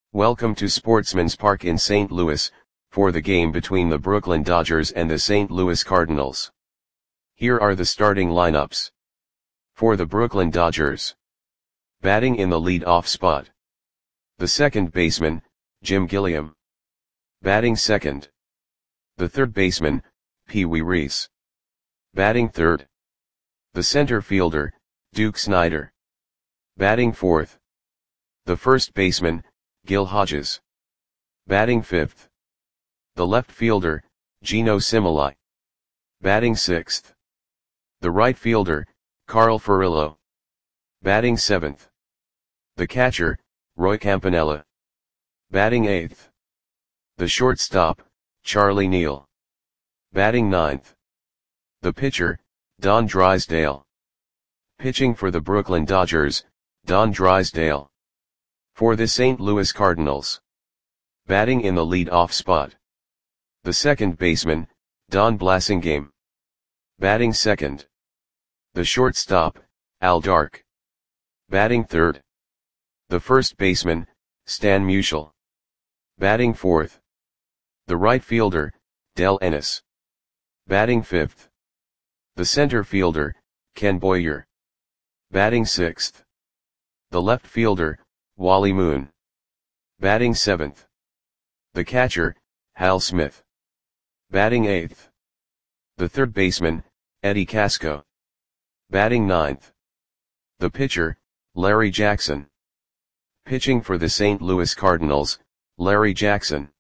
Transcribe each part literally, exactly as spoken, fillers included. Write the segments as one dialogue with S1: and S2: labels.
S1: Welcome to Sportsman's Park in Saint Louis, for the game between the Brooklyn Dodgers and the Saint Louis Cardinals. Here are the starting lineups. For the Brooklyn Dodgers. Batting in the lead-off spot. The second baseman, Jim Gilliam. Batting second. The third baseman, Pee Wee Reese. Batting third. The center fielder, Duke Snider. Batting fourth. The first baseman, Gil Hodges. Batting fifth. The left fielder, Geno Similai. Batting sixth. The right fielder, Carl Furillo. Batting seventh. The catcher, Roy Campanella. Batting eighth. The shortstop, Charlie Neal. Batting ninth. The pitcher, Don Drysdale. Pitching for the Brooklyn Dodgers, Don Drysdale. For the Saint Louis Cardinals. Batting in the lead-off spot. The second baseman, Don Blasingame. Batting second. The shortstop, Al Dark. Batting third. The first baseman, Stan Musial. Batting fourth. The right fielder, Del Ennis. Batting fifth. The center fielder, Ken Boyer. Batting sixth. The left fielder, Wally Moon. Batting seventh. The catcher, Hal Smith. Batting eighth. The third baseman, Eddie Casco. Batting ninth. The pitcher, Larry Jackson. Pitching for the Saint Louis Cardinals, Larry Jackson.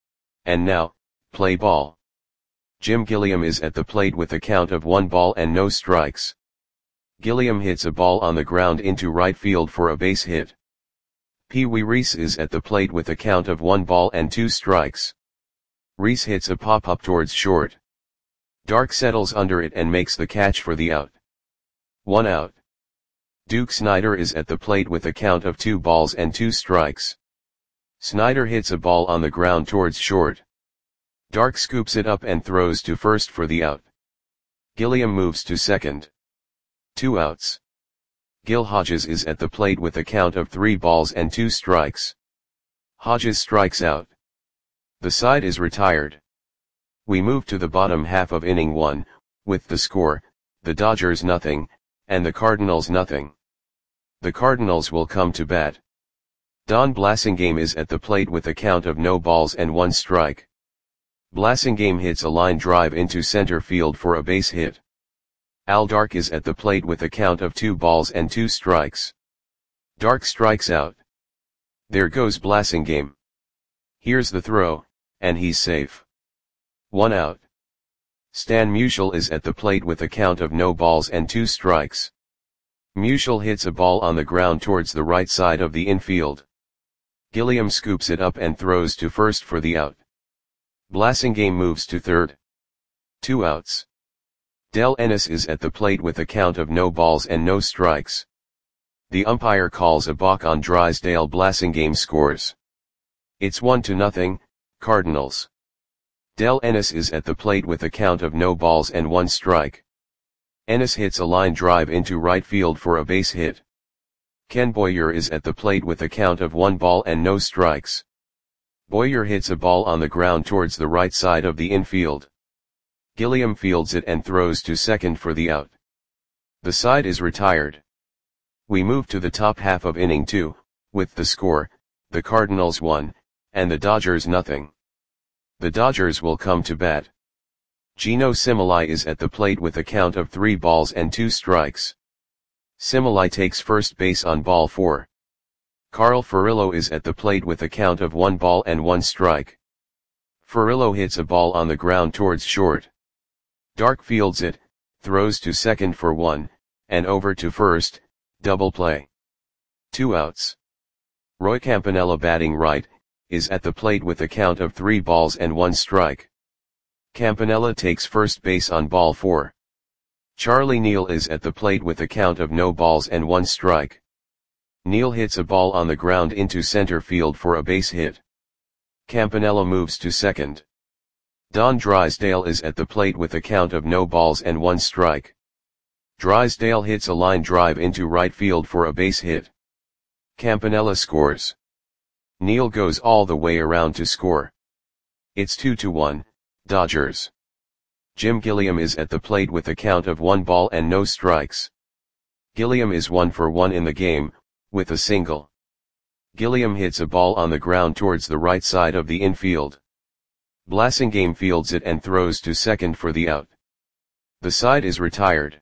S1: And now, play ball. Jim Gilliam is at the plate with a count of one ball and no strikes. Gilliam hits a ball on the ground into right field for a base hit. Pee Wee Reese is at the plate with a count of one ball and two strikes. Reese hits a pop-up towards short. Dark settles under it and makes the catch for the out. One out. Duke Snider is at the plate with a count of two balls and two strikes. Snider hits a ball on the ground towards short. Dark scoops it up and throws to first for the out. Gilliam moves to second. Two outs. Gil Hodges is at the plate with a count of three balls and two strikes. Hodges strikes out. The side is retired. We move to the bottom half of inning one, with the score, the Dodgers nothing, and the Cardinals nothing. The Cardinals will come to bat. Don Blasingame is at the plate with a count of no balls and one strike. Blasingame hits a line drive into center field for a base hit. Al Dark is at the plate with a count of two balls and two strikes. Dark strikes out. There goes Blasingame. Here's the throw, and he's safe. One out. Stan Musial is at the plate with a count of no balls and two strikes. Musial hits a ball on the ground towards the right side of the infield. Gilliam scoops it up and throws to first for the out. Blasingame moves to third. Two outs. Del Ennis is at the plate with a count of no balls and no strikes. The umpire calls a balk on Drysdale. Blasingame scores. It's one to nothing, Cardinals. Del Ennis is at the plate with a count of no balls and one strike. Ennis hits a line drive into right field for a base hit. Ken Boyer is at the plate with a count of one ball and no strikes. Boyer hits a ball on the ground towards the right side of the infield. Gilliam fields it and throws to second for the out. The side is retired. We move to the top half of inning two, with the score, the Cardinals one, and the Dodgers nothing. The Dodgers will come to bat. Geno Similai is at the plate with a count of three balls and two strikes. Similai takes first base on ball four. Carl Furillo is at the plate with a count of one ball and one strike. Furillo hits a ball on the ground towards short. Dark fields it, throws to second for one, and over to first, double play. Two outs. Roy Campanella batting right, is at the plate with a count of three balls and one strike. Campanella takes first base on ball four. Charlie Neal is at the plate with a count of no balls and one strike. Neal hits a ball on the ground into center field for a base hit. Campanella moves to second. Don Drysdale is at the plate with a count of no balls and one strike. Drysdale hits a line drive into right field for a base hit. Campanella scores. Neal goes all the way around to score. It's two to one, Dodgers. Jim Gilliam is at the plate with a count of one ball and no strikes. Gilliam is one for one in the game, with a single. Gilliam hits a ball on the ground towards the right side of the infield. Blasingame fields it and throws to second for the out. The side is retired.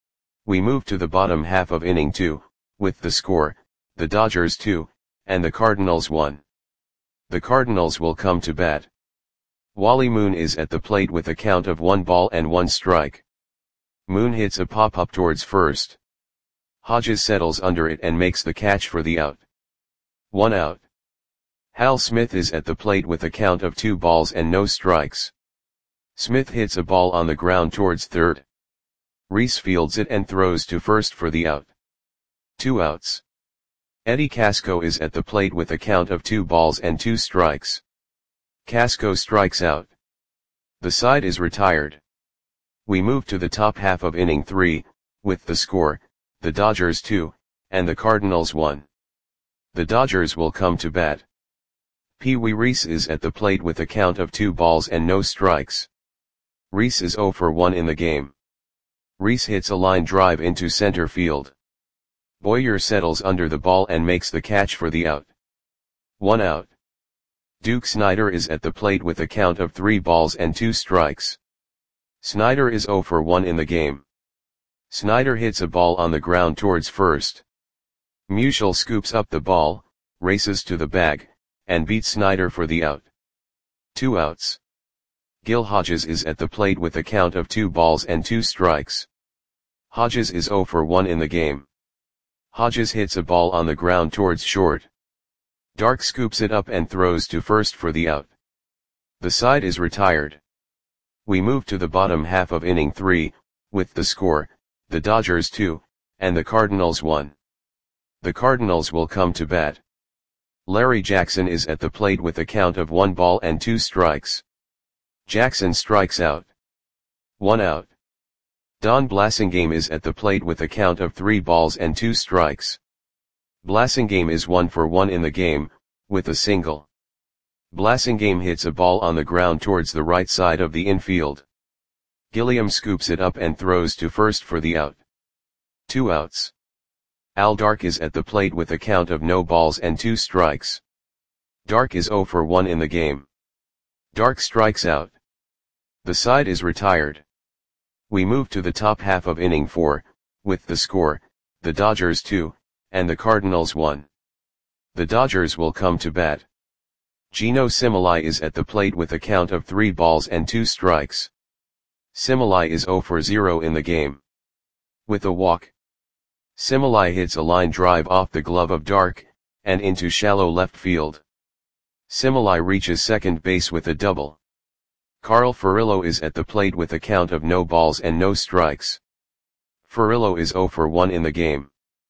S1: We move to the bottom half of inning two, with the score, the Dodgers two, and the Cardinals one. The Cardinals will come to bat. Wally Moon is at the plate with a count of one ball and one strike. Moon hits a pop-up towards first. Hodges settles under it and makes the catch for the out. One out. Hal Smith is at the plate with a count of two balls and no strikes. Smith hits a ball on the ground towards third. Reese fields it and throws to first for the out. Two outs. Eddie Casco is at the plate with a count of two balls and two strikes. Casco strikes out. The side is retired. We move to the top half of inning three, with the score, the Dodgers two, and the Cardinals one. The Dodgers will come to bat. Pee Wee Reese is at the plate with a count of two balls and no strikes. Reese is oh for one in the game. Reese hits a line drive into center field. Boyer settles under the ball and makes the catch for the out. One out. Duke Snider is at the plate with a count of three balls and two strikes. Snider is oh for one in the game. Snider hits a ball on the ground towards first. Musial scoops up the ball, races to the bag, and beats Snider for the out. Two outs. Gil Hodges is at the plate with a count of two balls and two strikes. Hodges is oh for one in the game. Hodges hits a ball on the ground towards short. Dark scoops it up and throws to first for the out. The side is retired. We move to the bottom half of inning three, with the score, the Dodgers two, and the Cardinals one. The Cardinals will come to bat. Larry Jackson is at the plate with a count of one ball and two strikes. Jackson strikes out. One out. Don Blasingame is at the plate with a count of three balls and two strikes. Blasingame is one for one in the game, with a single. Blasingame hits a ball on the ground towards the right side of the infield. Gilliam scoops it up and throws to first for the out. Two outs. Al Dark is at the plate with a count of no balls and two strikes. Dark is oh for one in the game. Dark strikes out. The side is retired. We move to the top half of inning four, with the score, the Dodgers two, and the Cardinals one. The Dodgers will come to bat. Geno Similai is at the plate with a count of three balls and two strikes. Similai is oh for zero in the game. With a walk. Similai hits a line drive off the glove of Dark, and into shallow left field. Similai reaches second base with a double. Carl Furillo is at the plate with a count of no balls and no strikes. Furillo is oh for one in the game.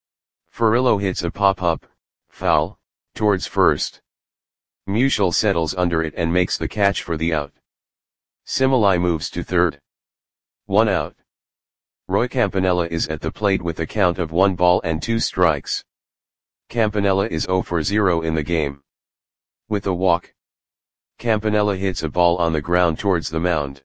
S1: Furillo hits a pop-up, foul, towards first. Musial settles under it and makes the catch for the out. Similai moves to third. One out. Roy Campanella is at the plate with a count of one ball and two strikes. Campanella is oh for zero in the game. With a walk. Campanella hits a ball on the ground towards the mound.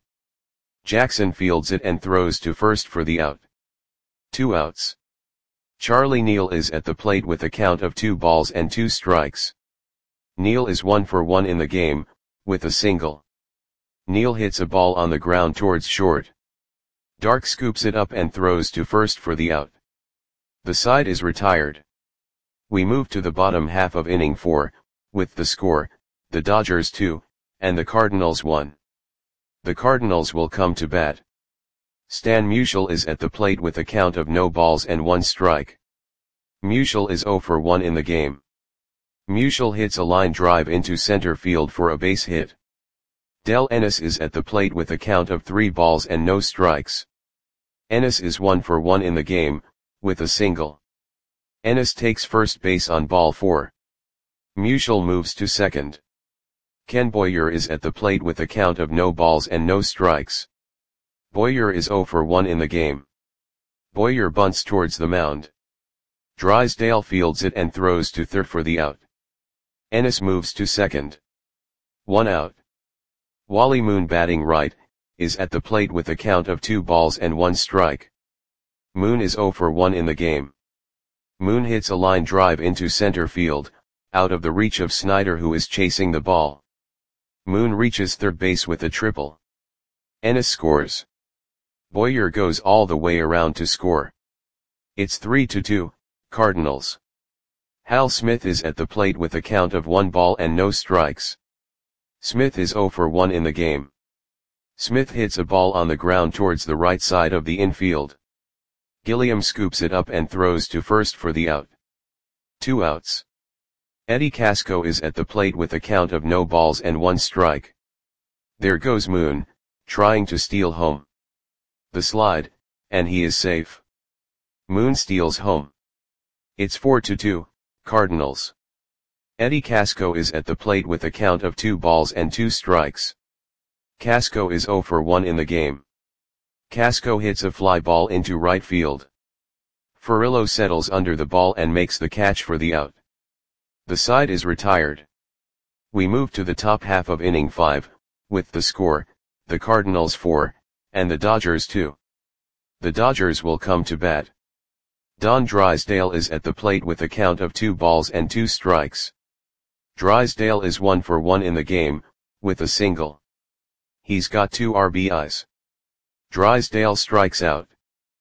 S1: Jackson fields it and throws to first for the out. Two outs. Charlie Neal is at the plate with a count of two balls and two strikes. Neal is one for one in the game, with a single. Neal hits a ball on the ground towards short. Dark scoops it up and throws to first for the out. The side is retired. We move to the bottom half of inning four, with the score, the Dodgers two, and the Cardinals one. The Cardinals will come to bat. Stan Musial is at the plate with a count of no balls and one strike. Musial is oh for one in the game. Musial hits a line drive into center field for a base hit. Del Ennis is at the plate with a count of three balls and no strikes. Ennis is one for one in the game, with a single. Ennis takes first base on ball four. Musial moves to second. Ken Boyer is at the plate with a count of no balls and no strikes. Boyer is oh for one in the game. Boyer bunts towards the mound. Drysdale fields it and throws to third for the out. Ennis moves to second. One out. Wally Moon batting right, is at the plate with a count of two balls and one strike. Moon is oh for one in the game. Moon hits a line drive into center field, out of the reach of Snyder who is chasing the ball. Moon reaches third base with a triple. Ennis scores. Boyer goes all the way around to score. It's three to two, Cardinals. Hal Smith is at the plate with a count of one ball and no strikes. Smith is oh for one in the game. Smith hits a ball on the ground towards the right side of the infield. Gilliam scoops it up and throws to first for the out. Two outs. Eddie Casco is at the plate with a count of no balls and one strike. There goes Moon, trying to steal home. The slide, and he is safe. Moon steals home. It's four to two, Cardinals. Eddie Casco is at the plate with a count of two balls and two strikes. Casco is oh for one in the game. Casco hits a fly ball into right field. Furillo settles under the ball and makes the catch for the out. The side is retired. We move to the top half of inning five, with the score, the Cardinals four, and the Dodgers two. The Dodgers will come to bat. Don Drysdale is at the plate with a count of two balls and two strikes. Drysdale is one for one in the game, with a single. He's got two R B Is. Drysdale strikes out.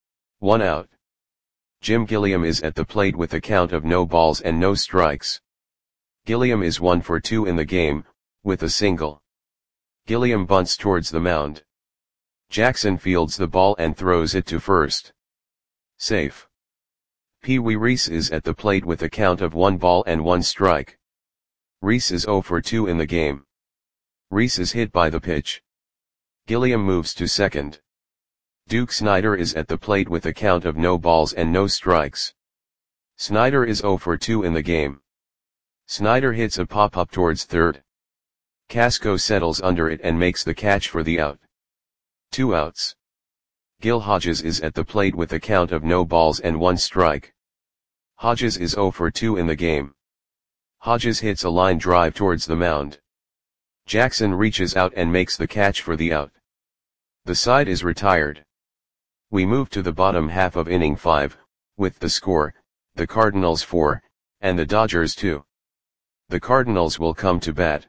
S1: One out. Jim Gilliam is at the plate with a count of no balls and no strikes. Gilliam is one for two in the game, with a single. Gilliam bunts towards the mound. Jackson fields the ball and throws it to first. Safe. Pee Wee Reese is at the plate with a count of one ball and one strike. Reese is oh for two in the game. Reese is hit by the pitch. Gilliam moves to second. Duke Snyder is at the plate with a count of no balls and no strikes. Snyder is oh for two in the game. Snyder hits a pop-up towards third. Casco settles under it and makes the catch for the out. Two outs. Gil Hodges is at the plate with a count of no balls and one strike. Hodges is oh for two in the game. Hodges hits a line drive towards the mound. Jackson reaches out and makes the catch for the out. The side is retired. We move to the bottom half of inning five, with the score, the Cardinals four, and the Dodgers two. The Cardinals will come to bat.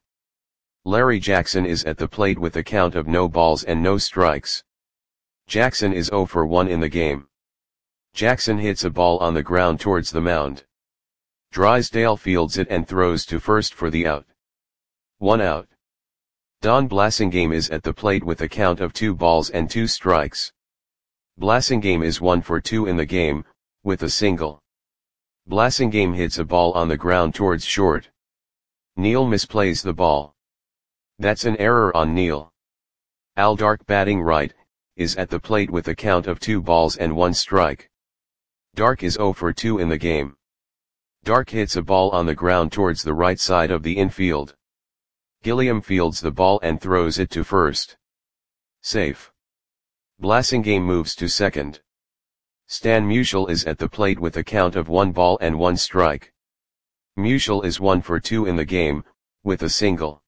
S1: Larry Jackson is at the plate with a count of no balls and no strikes. Jackson is oh for one in the game. Jackson hits a ball on the ground towards the mound. Drysdale fields it and throws to first for the out. One out. Don Blasingame is at the plate with a count of two balls and two strikes. Blasingame is one for two in the game, with a single. Blasingame hits a ball on the ground towards short. Neal misplays the ball. That's an error on Neal. Al Dark batting right, is at the plate with a count of two balls and one strike. Dark is oh for two in the game. Dark hits a ball on the ground towards the right side of the infield. Gilliam fields the ball and throws it to first. Safe. Blasingame moves to second. Stan Musial is at the plate with a count of one ball and one strike. Musial is one for two in the game, with a single.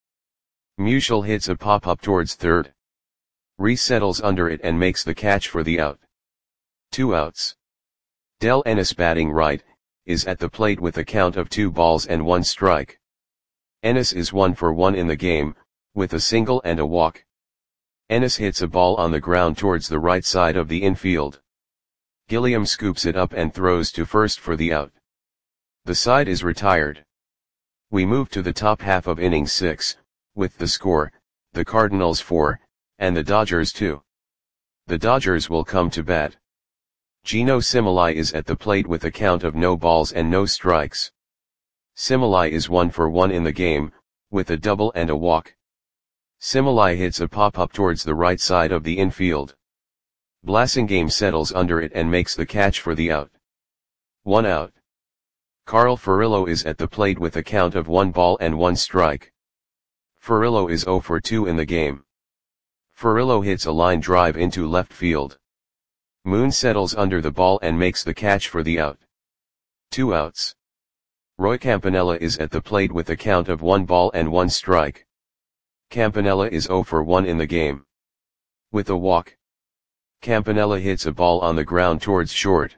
S1: Musial hits a pop-up towards third. Reese settles under it and makes the catch for the out. Two outs. Del Ennis batting right, is at the plate with a count of two balls and one strike. Ennis is one for one in the game, with a single and a walk. Ennis hits a ball on the ground towards the right side of the infield. Gilliam scoops it up and throws to first for the out. The side is retired. We move to the top half of inning six, with the score, the Cardinals four, and the Dodgers two. The Dodgers will come to bat. Geno Similai is at the plate with a count of no balls and no strikes. Similai is one for one in the game, with a double and a walk. Similai hits a pop-up towards the right side of the infield. Blasingame settles under it and makes the catch for the out. One out. Carl Furillo is at the plate with a count of one ball and one strike. Furillo is oh for two in the game. Furillo hits a line drive into left field. Moon settles under the ball and makes the catch for the out. Two outs. Roy Campanella is at the plate with a count of one ball and one strike. Campanella is zero for one in the game. With a walk, Campanella hits a ball on the ground towards short.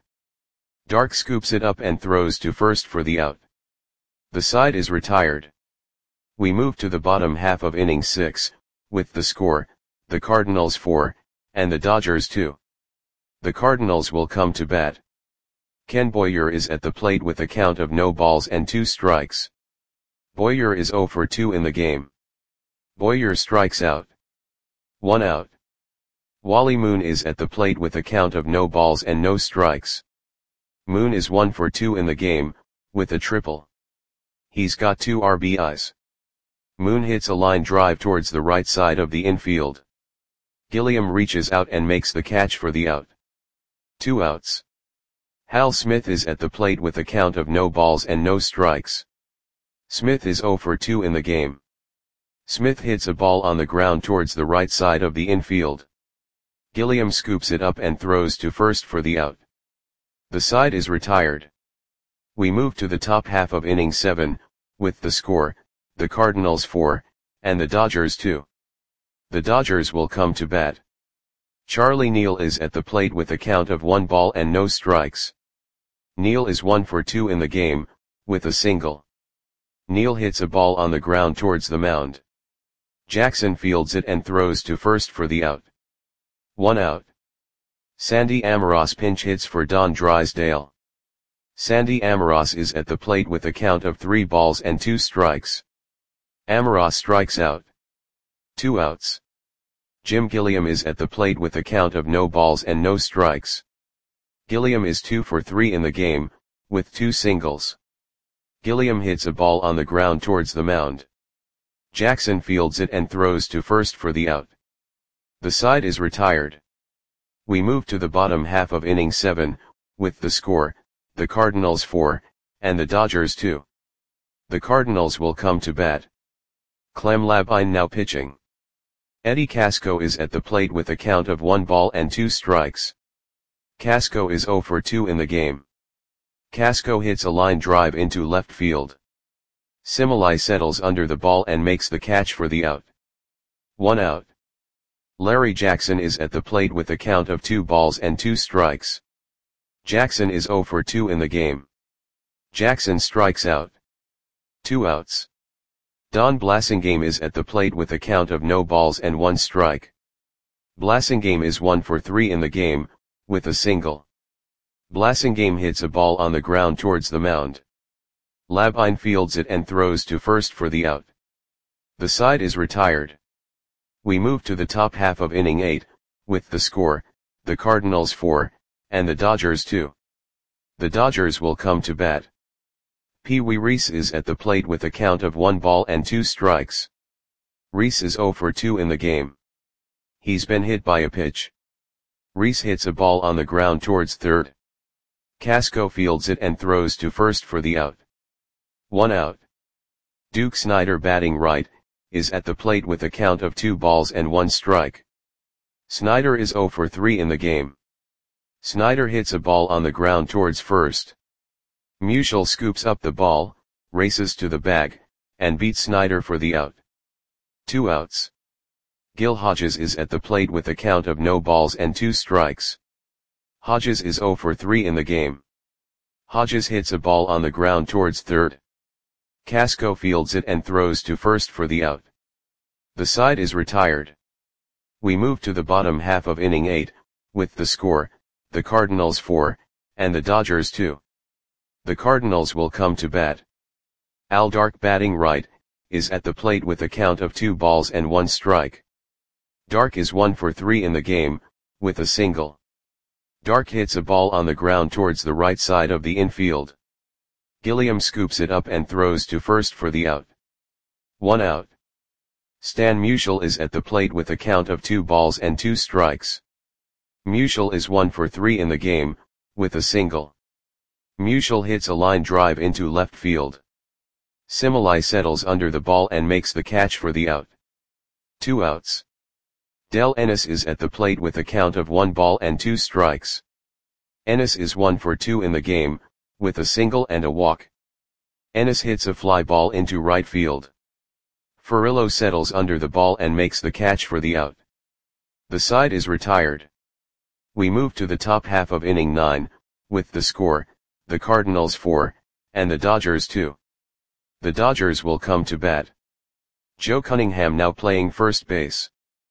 S1: Dark scoops it up and throws to first for the out. The side is retired. We move to the bottom half of inning six, with the score, the Cardinals four, and the Dodgers two. The Cardinals will come to bat. Ken Boyer is at the plate with a count of no balls and two strikes. Boyer is zero for two in the game. Boyer strikes out. One out. Wally Moon is at the plate with a count of no balls and no strikes. Moon is one for two in the game, with a triple. He's got two R B Is. Moon hits a line drive towards the right side of the infield. Gilliam reaches out and makes the catch for the out. Two outs. Hal Smith is at the plate with a count of no balls and no strikes. Smith is zero for two in the game. Smith hits a ball on the ground towards the right side of the infield. Gilliam scoops it up and throws to first for the out. The side is retired. We move to the top half of inning seven, with the score, the Cardinals four, and the Dodgers two. The Dodgers will come to bat. Charlie Neal is at the plate with a count of one ball and no strikes. Neal is one for two in the game, with a single. Neal hits a ball on the ground towards the mound. Jackson fields it and throws to first for the out. One out. Sandy Amoros pinch hits for Don Drysdale. Sandy Amoros is at the plate with a count of three balls and two strikes. Amoros strikes out. Two outs. Jim Gilliam is at the plate with a count of no balls and no strikes. Gilliam is two for three in the game, with two singles. Gilliam hits a ball on the ground towards the mound. Jackson fields it and throws to first for the out. The side is retired. We move to the bottom half of inning seven, with the score, the Cardinals four, and the Dodgers two. The Cardinals will come to bat. Clem Labine now pitching. Eddie Casco is at the plate with a count of one ball and two strikes. Casco is zero for two in the game. Casco hits a line drive into left field. Similai settles under the ball and makes the catch for the out. One out. Larry Jackson is at the plate with a count of two balls and two strikes. Jackson is zero for two in the game. Jackson strikes out. Two outs. Don Blasingame is at the plate with a count of no balls and one strike. Blasingame is one for three in the game, with a single. Blasingame hits a ball on the ground towards the mound. Labine fields it and throws to first for the out. The side is retired. We move to the top half of inning eight, with the score, the Cardinals four, and the Dodgers two. The Dodgers will come to bat. Pee Wee Reese is at the plate with a count of one ball and two strikes. Reese is zero for two in the game. He's been hit by a pitch. Reese hits a ball on the ground towards third. Casco fields it and throws to first for the out. One out. Duke Snider, batting right, is at the plate with a count of two balls and one strike. Snider is zero for three in the game. Snider hits a ball on the ground towards first. Musial scoops up the ball, races to the bag, and beats Snider for the out. Two outs. Gil Hodges is at the plate with a count of no balls and two strikes. Hodges is zero for three in the game. Hodges hits a ball on the ground towards third. Casco fields it and throws to first for the out. The side is retired. We move to the bottom half of inning eight, with the score, the Cardinals four, and the Dodgers two. The Cardinals will come to bat. Al Dark, batting right, is at the plate with a count of two balls and one strike. Dark is one for three in the game, with a single. Dark hits a ball on the ground towards the right side of the infield. Gilliam scoops it up and throws to first for the out. One out. Stan Musial is at the plate with a count of two balls and two strikes. Musial is one for three in the game, with a single. Musial hits a line drive into left field. Similai settles under the ball and makes the catch for the out. Two outs. Del Ennis is at the plate with a count of one ball and two strikes. Ennis is one for two in the game, with a single and a walk. Ennis hits a fly ball into right field. Furillo settles under the ball and makes the catch for the out. The side is retired. We move to the top half of inning nine, with the score, the Cardinals four, and the Dodgers two. The Dodgers will come to bat. Joe Cunningham now playing first base.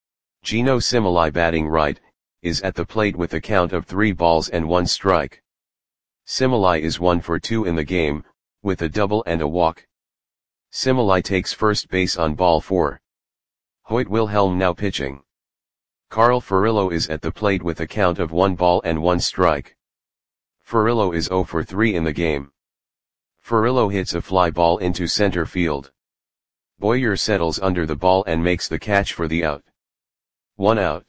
S1: Geno Similai batting right, is at the plate with a count of three balls and one strike. Similai is one for two in the game, with a double and a walk. Similai takes first base on ball four. Hoyt Wilhelm now pitching. Carl Furillo is at the plate with a count of one ball and one strike. Furillo is zero for three in the game. Furillo hits a fly ball into center field. Boyer settles under the ball and makes the catch for the out. One out.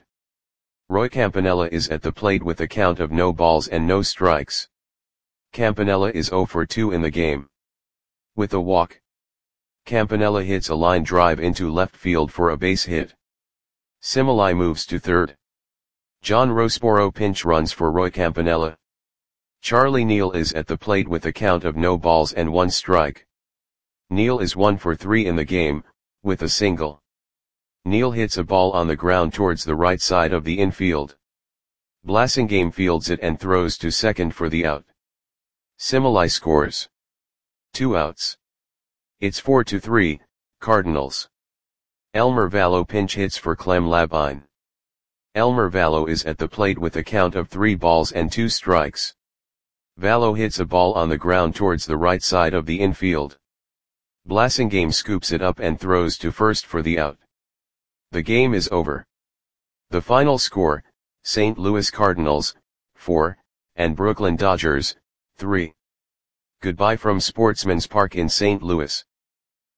S1: Roy Campanella is at the plate with a count of no balls and no strikes. Campanella is zero for two in the game. With a walk, Campanella hits a line drive into left field for a base hit. Similai moves to third. John Roseboro pinch runs for Roy Campanella. Charlie Neal is at the plate with a count of no balls and one strike. Neal is one for three in the game, with a single. Neal hits a ball on the ground towards the right side of the infield. Blasingame fields it and throws to second for the out. Similai scores. Two outs. It's four to three, Cardinals. Elmer Vallo pinch hits for Clem Labine. Elmer Vallo is at the plate with a count of three balls and two strikes. Vallo hits a ball on the ground towards the right side of the infield. Blasingame scoops it up and throws to first for the out. The game is over. The final score, Saint Louis Cardinals, four, and Brooklyn Dodgers, three. Goodbye from Sportsman's Park in Saint Louis.